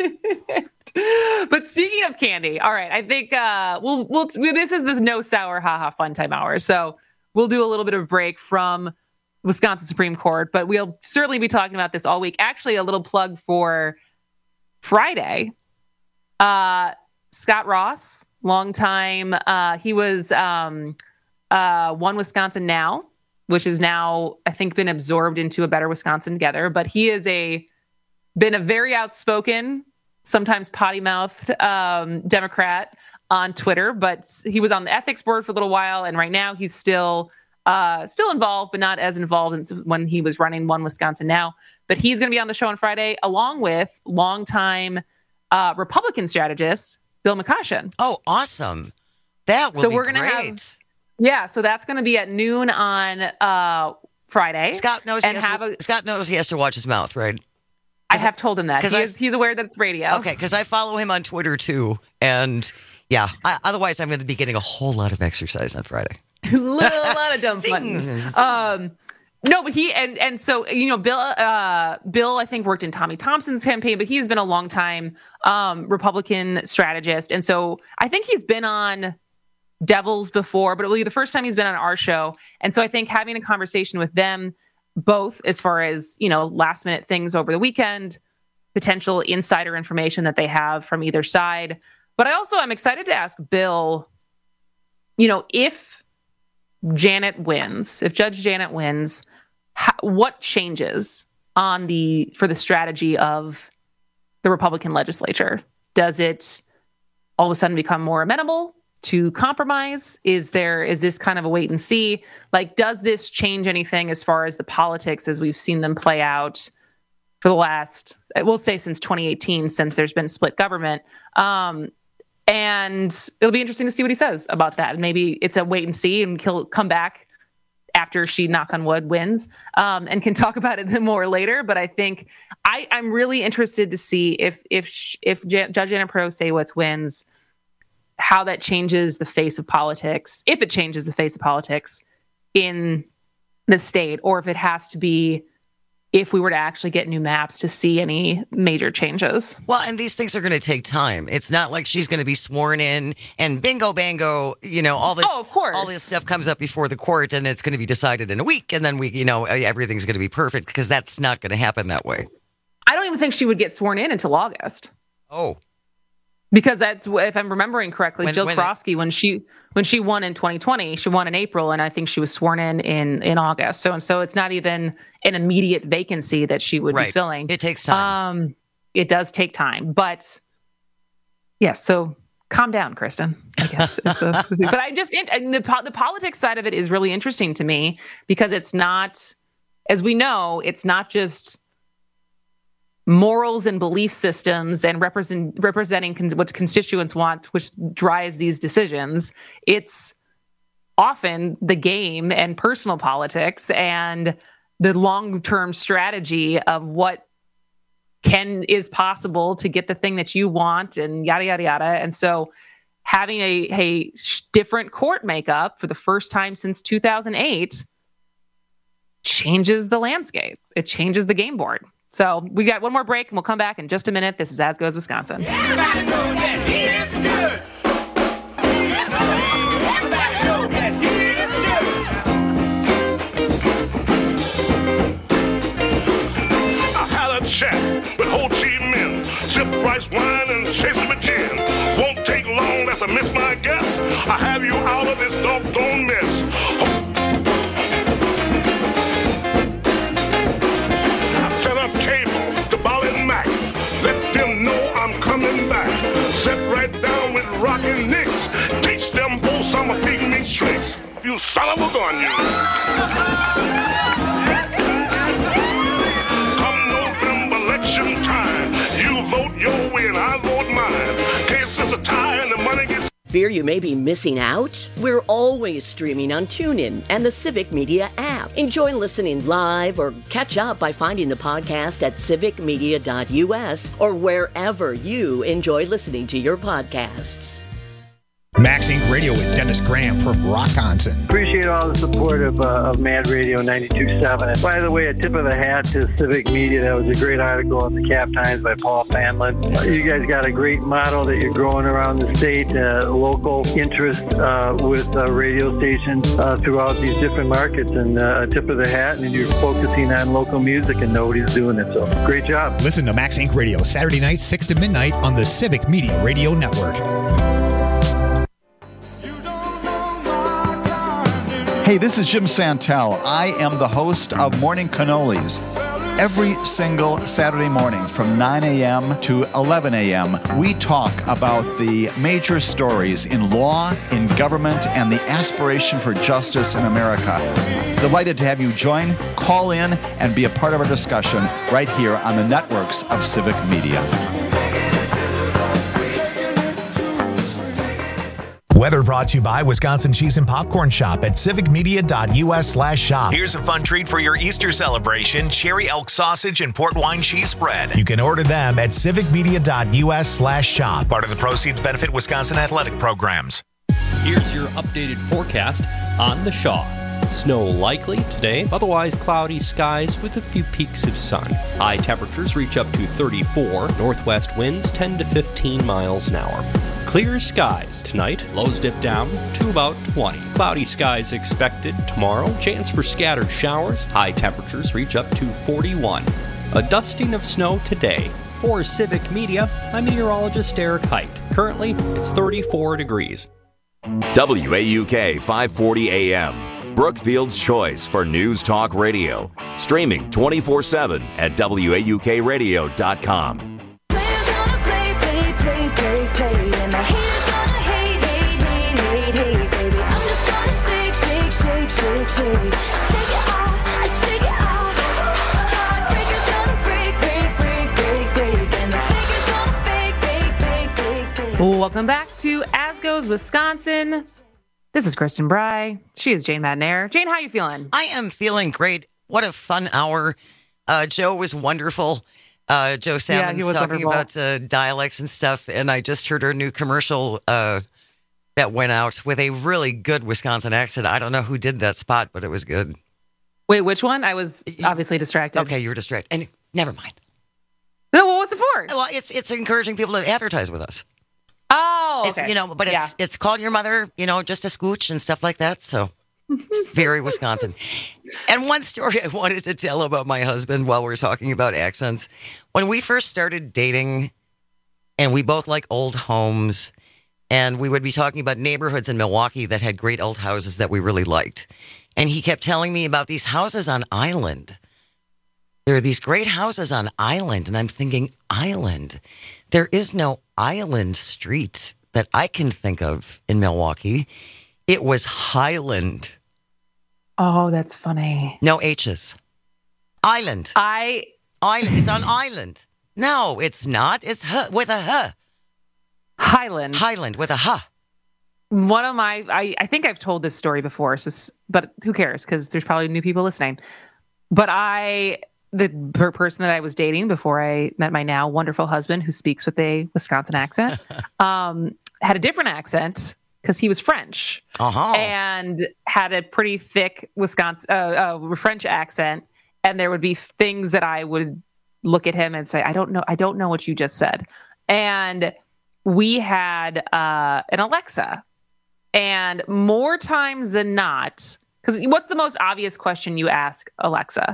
But speaking of candy, all right, I think uh, we'll we'll this is this no sour haha fun time hour, so we'll do a little bit of a break from Wisconsin Supreme Court, but we'll certainly be talking about this all week. Actually, a little plug for Friday. Uh, Scott Ross, long time. Uh, he was um, uh, One Wisconsin Now, which is now, I think, been absorbed into A Better Wisconsin Together. But he is a been a very outspoken, sometimes potty-mouthed um, Democrat on Twitter. But he was on the ethics board for a little while, and right now he's still uh, still involved, but not as involved as when he was running One Wisconsin Now. But he's going to be on the show on Friday, along with longtime uh, Republican strategist Bill McCoshen. Oh, awesome! That will so be we're gonna great. have, yeah. So that's going to be at noon on uh, Friday. Scott knows. And he has have to, a, Scott knows he has to watch his mouth, right? I have told him that. He I, is, he's aware that it's radio. Okay, because I follow him on Twitter too, and yeah. I, otherwise, I'm going to be getting a whole lot of exercise on Friday. a lot of dumb buttons. Um, no, but he and and so you know, Bill. Uh, Bill, I think worked in Tommy Thompson's campaign, but he's been a long time um, Republican strategist, and so I think he's been on Devils before, but it will be the first time he's been on our show. And so I think having a conversation with them, both as far as you know, last minute things over the weekend, potential insider information that they have from either side, but I also I'm excited to ask Bill. You know, if Janet wins, if Judge Janet wins, how, what changes on the for the strategy of the Republican legislature? Does it all of a sudden become more amenable to compromise? Is there is this kind of a wait and see? Like, does this change anything as far as the politics as we've seen them play out for the last, we'll say since twenty eighteen, since there's been split government? Um, And it'll be interesting to see what he says about that. Maybe it's a wait and see, and he'll come back after she, knock on wood, wins um, and can talk about it more later. But I think I, I'm really interested to see if if if Jan, Judge Janet Protasiewicz wins, how that changes the face of politics, if it changes the face of politics in the state, or if it has to be if we were to actually get new maps to see any major changes. Well, and these things are going to take time. It's not like she's going to be sworn in and bingo, bango, you know, all this, oh, of course. all this stuff comes up before the court and it's going to be decided in a week. And then we, you know, everything's going to be perfect, because that's not going to happen that way. I don't even think she would get sworn in until August. Oh. Because that's, if I'm remembering correctly, when, Jill when Krosky, when she when she won in twenty twenty, she won in April, and I think she was sworn in in, in August. So and so it's not even an immediate vacancy that she would right. be filling. It takes time. Um, it does take time, but yes. Yeah, so calm down, Kristen. I guess. Is the, but I just and the the politics side of it is really interesting to me, because it's not, as we know, it's not just morals and belief systems and represent, representing con- what constituents want, which drives these decisions. It's often the game and personal politics and the long-term strategy of what can is possible to get the thing that you want, and yada, yada, yada. And so having a, a different court makeup for the first time since two thousand eight changes the landscape. It changes the game board. So we got one more break, and we'll come back in just a minute. This is As Goes Wisconsin. Everybody knows that he is good. Everybody knows that he is good. I had a chat with Ho Chi Minh, sip rice wine and chase it with gin. Won't take long, that's a miss my guess. I have you out of this doggone mess. Oh. Sit right down with rockin' Nicks. Teach them both some of pig meat tricks. You son of a gun, you. Come November election time, you vote your way and I vote mine. Case it's a tie and the money gets... Fear you may be missing out? We're always streaming on TuneIn and the Civic Media app. Enjoy listening live or catch up by finding the podcast at civic media dot u s or wherever you enjoy listening to your podcasts. Max Incorporated. Radio with Dennis Graham from Rockonson. Appreciate all the support of, uh, of Mad Radio ninety-two point seven. And by the way, a tip of the hat to Civic Media. That was a great article in the Cap Times by Paul Fanlin. Uh, you guys got a great model that you're growing around the state, uh, local interest uh, with uh, radio stations uh, throughout these different markets. And uh, a tip of the hat, and you're focusing on local music, and nobody's doing it. So great job. Listen to Max Incorporated. Radio, Saturday night, six to midnight on the Civic Media Radio Network. Hey, this is Jim Santel. I am the host of Morning Cannolis. Every single Saturday morning from nine a.m. to eleven a.m., we talk about the major stories in law, in government, and the aspiration for justice in America. Delighted to have you join, call in, and be a part of our discussion right here on the networks of Civic Media. Weather brought to you by Wisconsin Cheese and Popcorn Shop at civicmedia.us slash shop. Here's a fun treat for your Easter celebration, cherry elk sausage and port wine cheese spread. You can order them at civicmedia.us slash shop. Part of the proceeds benefit Wisconsin athletic programs. Here's your updated forecast on the Shaw. Snow likely today, otherwise cloudy skies with a few peaks of sun. High temperatures reach up to thirty-four, northwest winds ten to fifteen miles an hour. Clear skies tonight, lows dip down to about twenty. Cloudy skies expected tomorrow, chance for scattered showers. High temperatures reach up to forty-one. A dusting of snow today. For Civic Media, I'm meteorologist Eric Height. Currently, it's thirty-four degrees. W A U K five forty A M, Brookfield's choice for news talk radio. Streaming twenty-four seven at W A U K radio dot com. Welcome back to As Goes Wisconsin. This is Kristen Bry. She is Jane Madnair. Jane, how you feeling? I am feeling great. What a fun hour. Uh, Joe was wonderful. Uh, Joe Salmon's yeah, talking wonderful. about uh, dialects and stuff, and I just heard her new commercial uh, that went out with a really good Wisconsin accent. I don't know who did that spot, but it was good. Wait, which one? I was obviously distracted. Okay, you were distracted. And never mind. No, what was it for? Well, it's it's encouraging people to advertise with us. Oh, okay. It's, you know, but it's Yeah. it's called your mother, you know, just a scooch and stuff like that. So it's very Wisconsin. And one story I wanted to tell about my husband while we're talking about accents. When we first started dating, and we both like old homes, and we would be talking about neighborhoods in Milwaukee that had great old houses that we really liked. And he kept telling me about these houses on Island. There are these great houses on Island, and I'm thinking, Island? There is no Island Street that I can think of in Milwaukee. It was Highland. Oh, that's funny. No H's. Island. I... Island. It's on Island. No, it's not. It's H with a H. Highland. Highland with a H. One of my... I, I think I've told this story before, so, s- but who cares? Because there's probably new people listening. But I... The per- person that I was dating before I met my now wonderful husband, who speaks with a Wisconsin accent, um, had a different accent because he was French Uh-huh. and had a pretty thick Wisconsin uh, uh, French accent. And there would be things that I would look at him and say, "I don't know, I don't know what you just said." And we had uh, an Alexa, and more times than not, because what's the most obvious question you ask Alexa?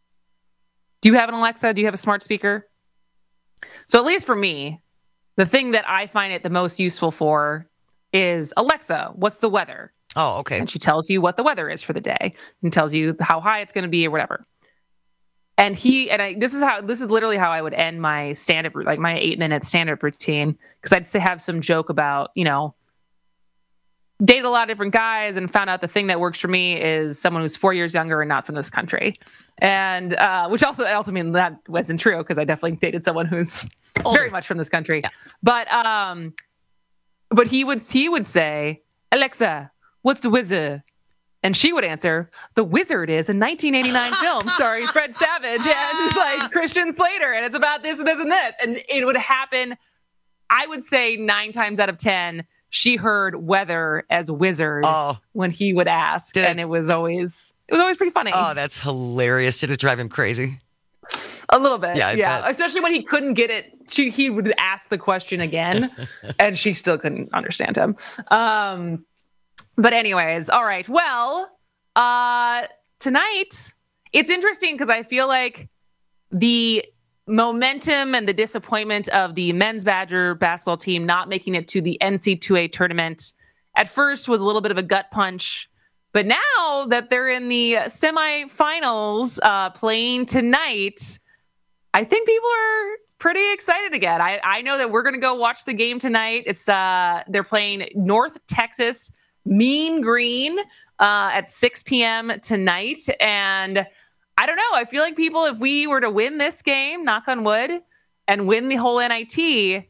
Do you have an Alexa? Do you have a smart speaker? So at least for me, the thing that I find it the most useful for is, Alexa, what's the weather? Oh, okay. And she tells you what the weather is for the day and tells you how high it's going to be or whatever. And he, and I, this is how, this is literally how I would end my stand-up, like my eight minute stand-up routine. Cause I'd say have some joke about, you know, dated a lot of different guys and found out the thing that works for me is someone who's four years younger and not from this country. And, uh, which also ultimately that wasn't true because I definitely dated someone who's Older. very much from this country. Yeah. But, um, but he would, he would say, "Alexa, what's the wizard?" And she would answer, "The Wizard" is a nineteen eighty-nine film starring Fred Savage and like Christian Slater. And it's about this and this and this. And it would happen, I would say nine times out of ten, she heard weather as wizard Oh. when he would ask, Did- and it was always it was always pretty funny. Oh, that's hilarious. Did it drive him crazy? A little bit, Yeah, yeah. I bet. Especially when he couldn't get it. She he would ask the question again, and she still couldn't understand him. Um, but anyways, all right. Well, uh, tonight it's interesting because I feel like the momentum and the disappointment of the men's Badger basketball team not making it to the N C double A tournament at first was a little bit of a gut punch. But now that they're in the semifinals uh, playing tonight, I think people are pretty excited again. I, I know that we're going to go watch the game tonight. It's uh, they're playing North Texas Mean Green uh, at six p.m. tonight. And I don't know. I feel like people, if we were to win this game, knock on wood, and win the whole N I T,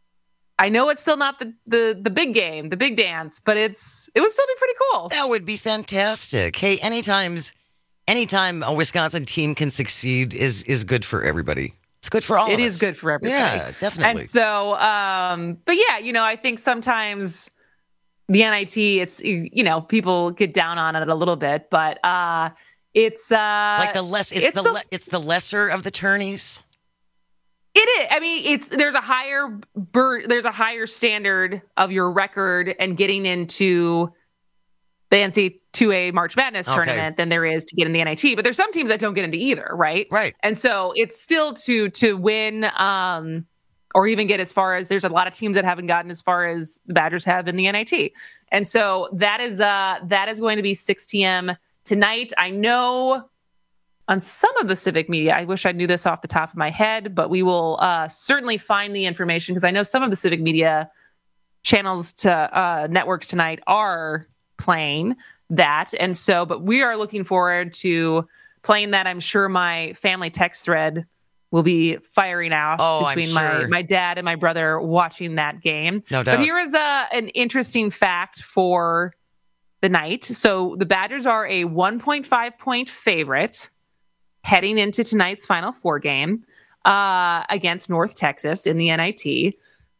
I know it's still not the, the the big game, the big dance, but it's it would still be pretty cool. That would be fantastic. Hey, anytimes, anytime a Wisconsin team can succeed is is good for everybody. It's good for all It of us. is good for everybody. Yeah, definitely. And so, um, but yeah, you know, I think sometimes the N I T, it's, you know, people get down on it a little bit, but uh, it's uh, like the less, it's, it's the still- le- it's the lesser of the tourneys. It is. I mean, it's there's a higher bur- there's a higher standard of your record and getting into the N C double A March Madness Okay. tournament than there is to get in the N I T. But there's some teams that don't get into either, right? Right. And so it's still to to win um, or even get as far as there's a lot of teams that haven't gotten as far as the Badgers have in the N I T. And so that is uh that is going to be six p.m. tonight. I know on some of the civic media, I wish I knew this off the top of my head, but we will uh, certainly find the information because I know some of the civic media channels to uh, networks tonight are playing that. And so, but we are looking forward to playing that. I'm sure my family text thread will be firing out Oh, I'm between my, sure. my dad and my brother watching that game. No doubt. But here is a, an interesting fact for the night. So the Badgers are a one point five point favorite heading into tonight's Final Four game uh, against North Texas in the N I T.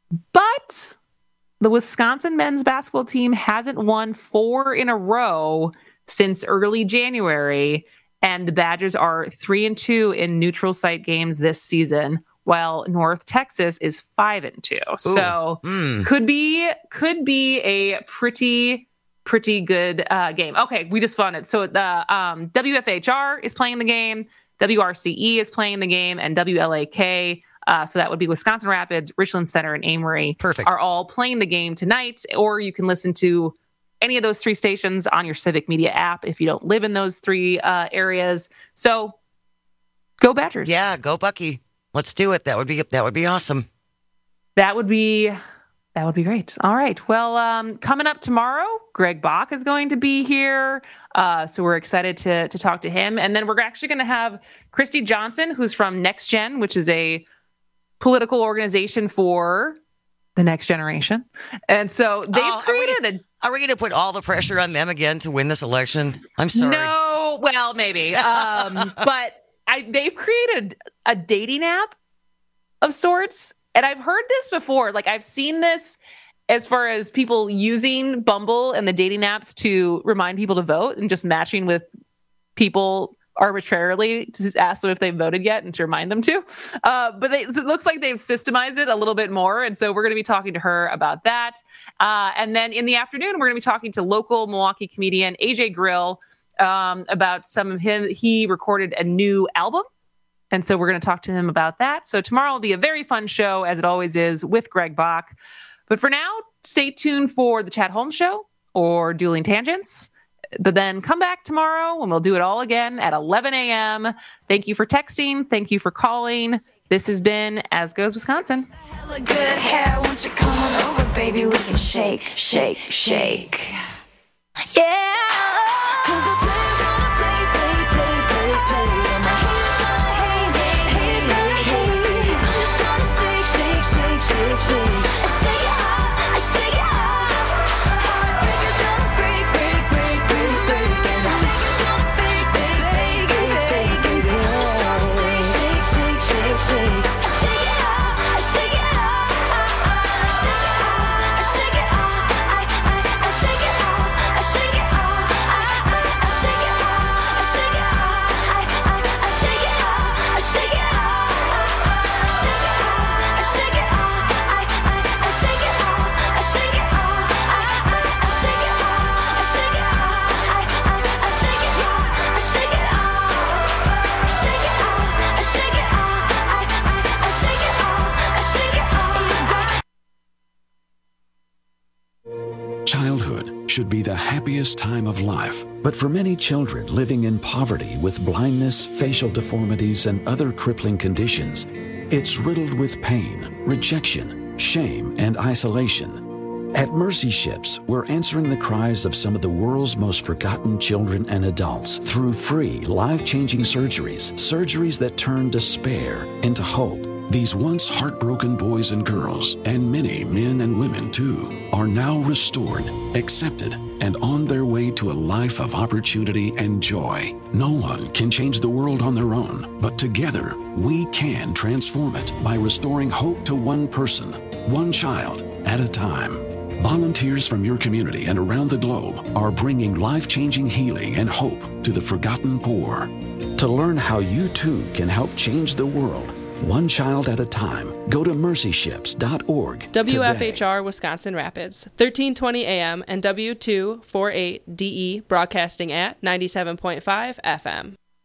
But the Wisconsin men's basketball team hasn't won four in a row since early January, and the Badgers are three and two in neutral site games this season, while North Texas is five and two. So mm. could be could be a pretty pretty good uh, game. Okay, we just found it. So the um, W F H R is playing the game, W R C E is playing the game, and W L A K, uh, so that would be Wisconsin Rapids, Richland Center, and Amory, Perfect. are all playing the game tonight. Or you can listen to any of those three stations on your Civic Media app if you don't live in those three uh, areas. So go Badgers. Yeah, go Bucky. Let's do it. That would be that would be awesome. That would be that would be great. All right. Well, um, coming up tomorrow, Greg Bach is going to be here. Uh, so we're excited to to talk to him. And then we're actually going to have Christy Johnson, who's from Next Gen, which is a political organization for the next generation. And so they've Oh, created are we, a Are we going to put all the pressure on them again to win this election? I'm sorry. No, well, maybe. Um, but I, they've created a dating app of sorts. And I've heard this before. Like, I've seen this as far as people using Bumble and the dating apps to remind people to vote and just matching with people arbitrarily to just ask them if they've voted yet and to remind them to. Uh, but they, it looks like they've systemized it a little bit more. And so we're going to be talking to her about that. Uh, and then in the afternoon, we're going to be talking to local Milwaukee comedian A J Grill um, about some of him. He recorded a new album. And so we're going to talk to him about that. So tomorrow will be a very fun show, as it always is, with Greg Bach. But for now, stay tuned for the Chad Holmes Show or Dueling Tangents. But then come back tomorrow and we'll do it all again at eleven a.m. Thank you for texting. Thank you for calling. This has been As Goes Wisconsin. Hella good hair, won't you come on over, baby? We can shake, shake, shake. Yeah. 'Cause the players gonna play, play, play, play, play. And my haters gonna hate, hate, hate, hate, hate. I'm just gonna shake, shake, shake, shake, shake. I shake it out, I shake it out. Heartbreakers gonna break, break, break, break, break. And the fakers gonna fake, fake, fake, fake, fake, fake. I'm just gonna shake, shake, shake, shake, shake. I shake it out, I shake it out. I shake it out, I shake it out. Childhood should be the happiest time of life, but for many children living in poverty with blindness, facial deformities, and other crippling conditions, it's riddled with pain, rejection, shame, and isolation. At Mercy Ships, we're answering the cries of some of the world's most forgotten children and adults through free, life-changing surgeries, surgeries that turn despair into hope. These once heartbroken boys and girls, and many men and women too, are now restored, accepted, and on their way to a life of opportunity and joy. No one can change the world on their own, but together we can transform it by restoring hope to one person, one child at a time. Volunteers from your community and around the globe are bringing life-changing healing and hope to the forgotten poor. To learn how you too can help change the world, one child at a time, go to mercy ships dot org. W F today. H R Wisconsin Rapids, thirteen twenty A M and W two forty-eight D E broadcasting at ninety-seven point five F M.